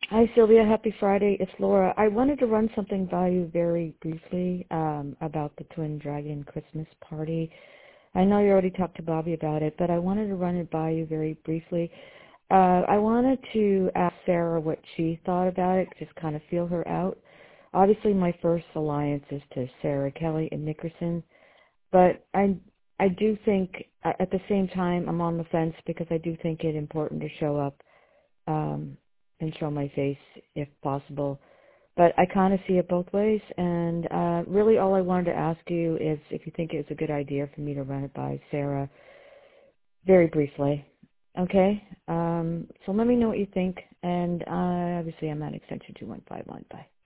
Hi, Sylvia. Happy Friday. It's Laura. I wanted to run something by you very briefly about the Twin Dragon Christmas party. I know you already talked to Bobby about it, but I wanted to run it by you very briefly. I wanted to ask Sarah what she thought about it, just kind of feel her out. Obviously, my first alliance is to Sarah Kelly and Nickerson, but I do think at the same time I'm on the fence because I do think it important to show up um, and show my face if possible. But I kind of see it both ways, and really all I wanted to ask you is if you think it's a good idea for me to run it by Sarah very briefly. Okay? So let me know what you think, and obviously I'm at extension 2151. Bye.